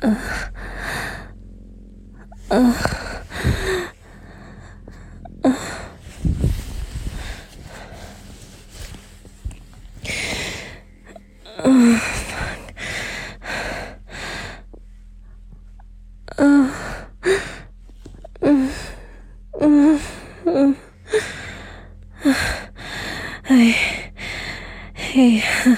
Hey,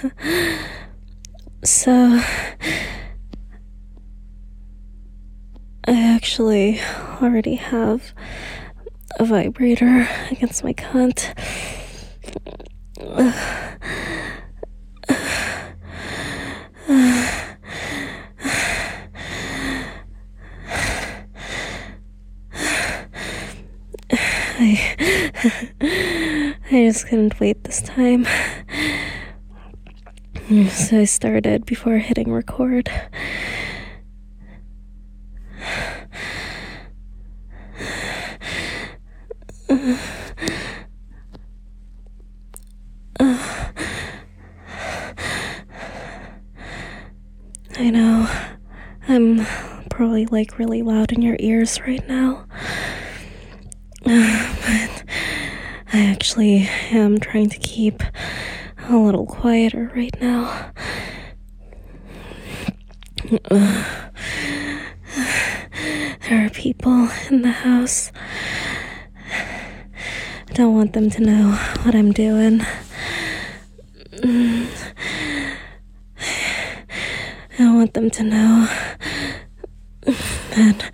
so I actually already have a vibrator against my cunt. I just couldn't wait this time. So I started before hitting record. I know, I'm probably like really loud in your ears right now. But I actually am trying to keep a little quieter right now. There are people in the house. I don't want them to know what I'm doing. I don't want them to know that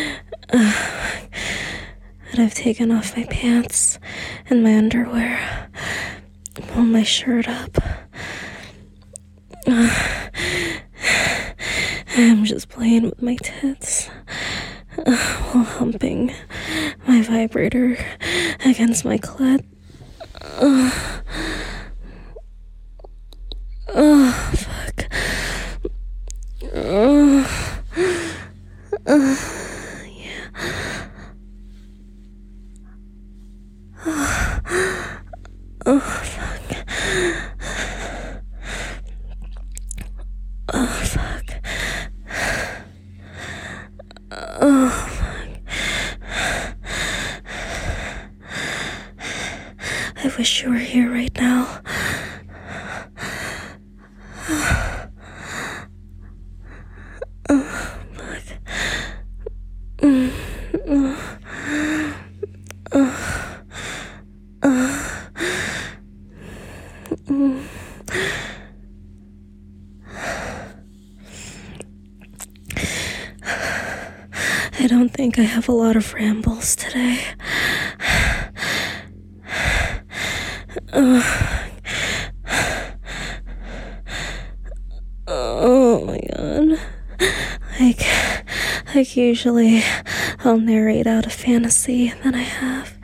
I've taken off my pants and my underwear, pulled my shirt up. I'm just playing with my tits while humping my vibrator against my clit. Fuck. Yeah. Fuck. Fuck. Fuck. I wish you were here right now. I don't think I have a lot of rambles today. Oh my god. Like usually I'll narrate out a fantasy that I have.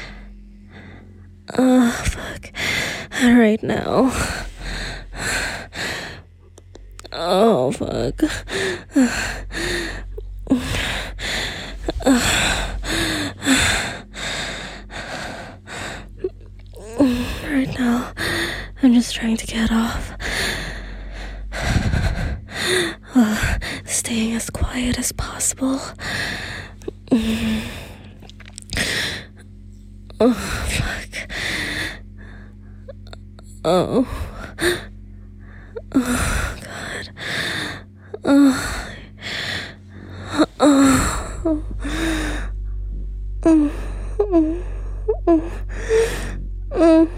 Fuck. Right now. Oh, fuck. Right now, I'm just trying to get off. Staying as quiet as possible. Oh, fuck. Oh. Oh, God. Oh. Oh. Oh. Oh. Oh.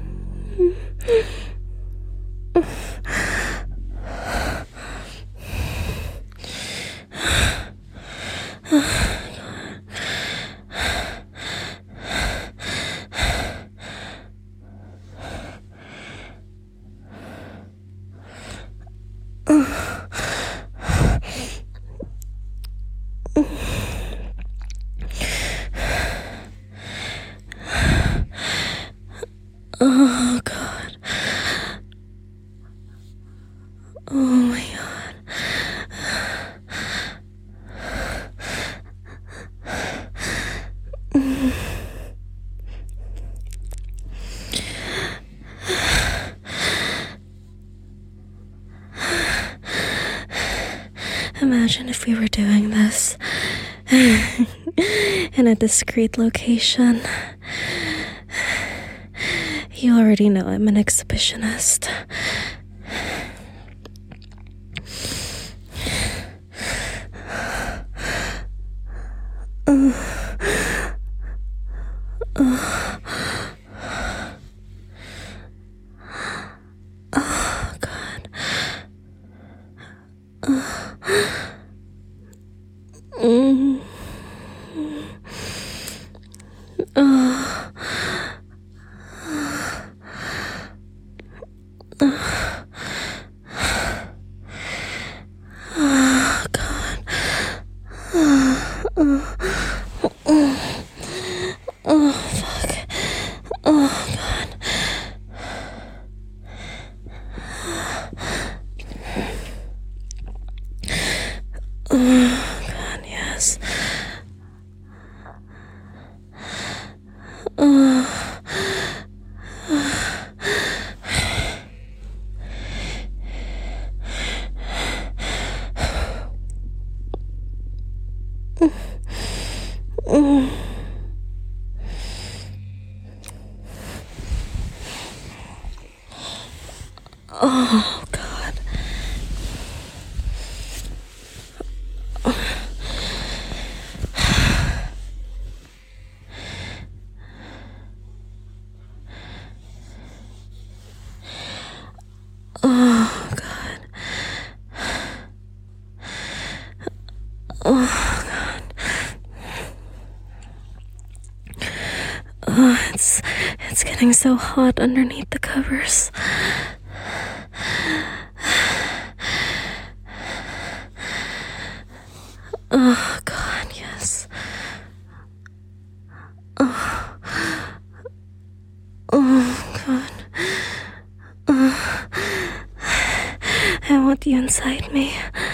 Oh, God. Oh, my God. Imagine if we were doing this in a discreet location. You already know I'm an exhibitionist. Oh, God. Oh, fuck. Oh, God. Oh, God, yes. Oh, God. Oh, God. Oh, God. Oh, it's getting so hot underneath the covers. Oh, God, yes. Oh, God. I want you inside me.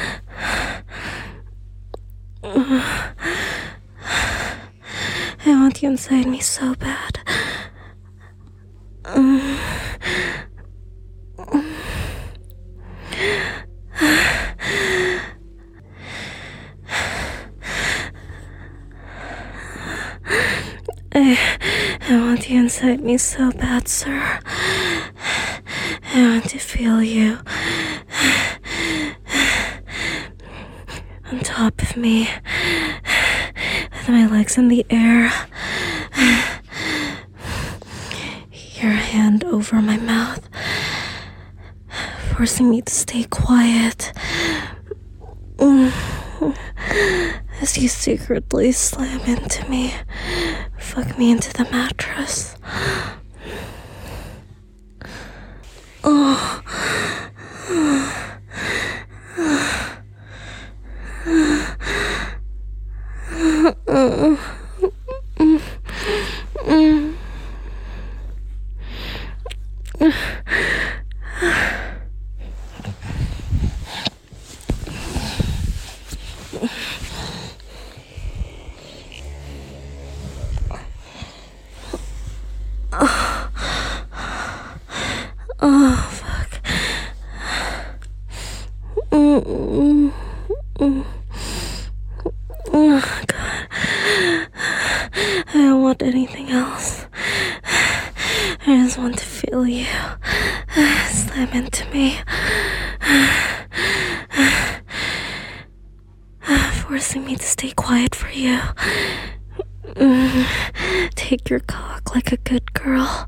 I want you inside me so bad. I want you inside me so bad, sir. I want to feel you on top of me, with my legs in the air, your hand over my mouth, forcing me to stay quiet as you secretly slam into me, fuck me into the mattress. Oh. Oh, fuck. Oh, God. I don't want anything else. I just want to feel you slam into me, forcing me to stay quiet for you. Take your cock like a good girl.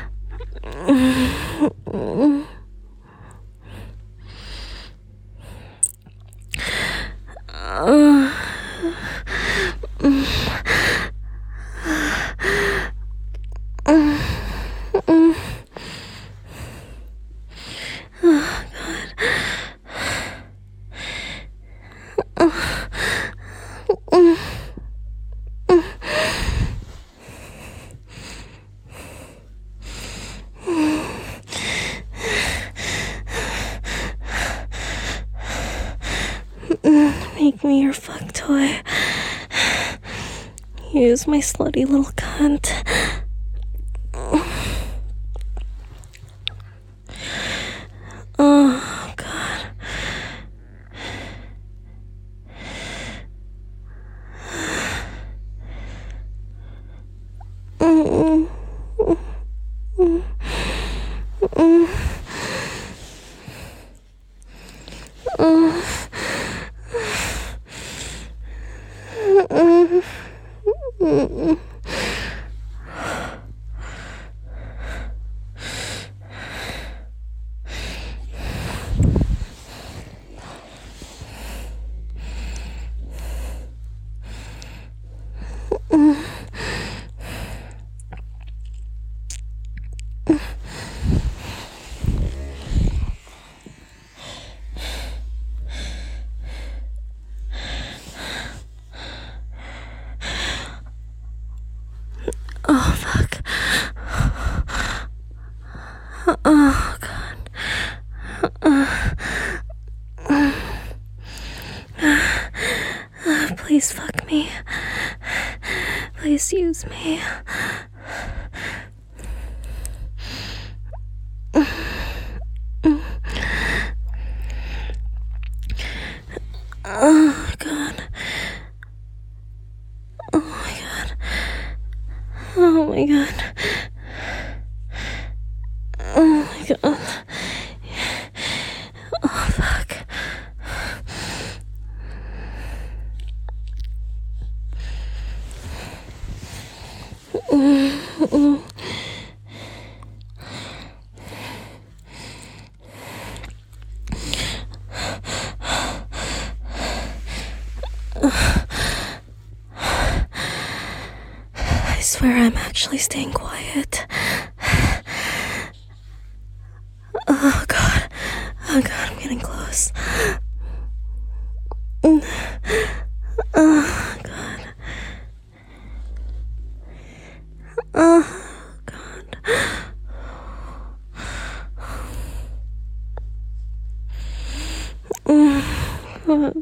Make me your fuck toy. Use my slutty little cunt. Oh, God. Oh, fuck. Oh, God. Please fuck me. Please use me. Oh, God. Oh, my God. Oh, my God. Oh, my God. Oh, fuck. I swear I'm actually staying quiet. Oh, God. Oh, God, I'm getting close. Oh, God. Oh, God. God.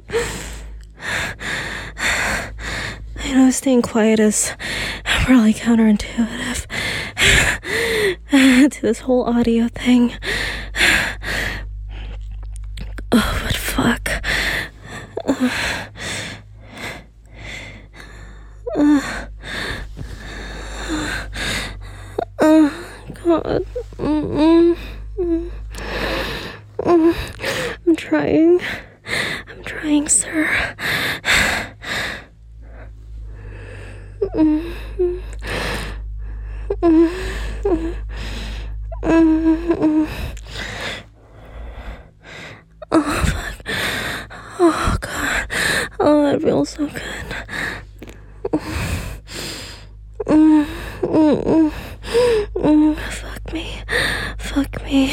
I know staying quiet is probably counterintuitive to this whole audio thing. Oh, but fuck. God. I'm trying. I'm trying, sir. Oh, fuck. Oh, God. Oh, that feels so good. Fuck me. Fuck me.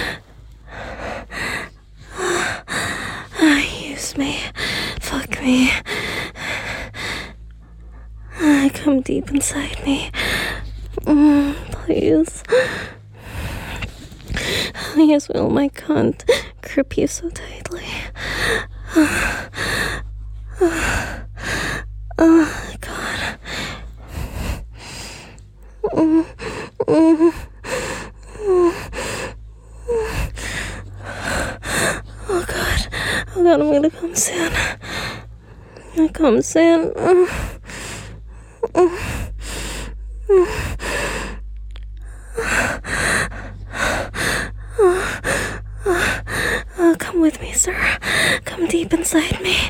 Use me. Fuck me. Come deep inside me. Please. Please, will my cunt grip you so tightly. Oh, God. Oh, God. Oh, God, I'm gonna come soon. I'm gonna come soon. Come with me, sir. Come deep inside me.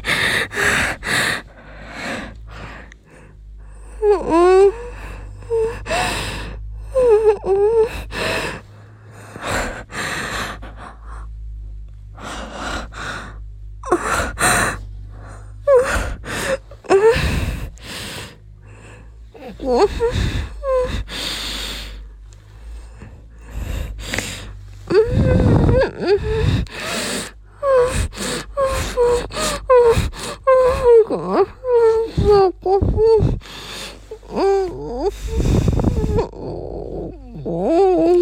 Oh,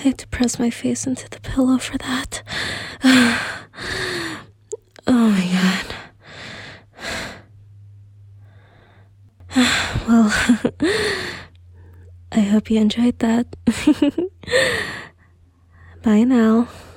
had to press my face into the pillow for that. Oh my god. Well, I hope you enjoyed that. Bye now.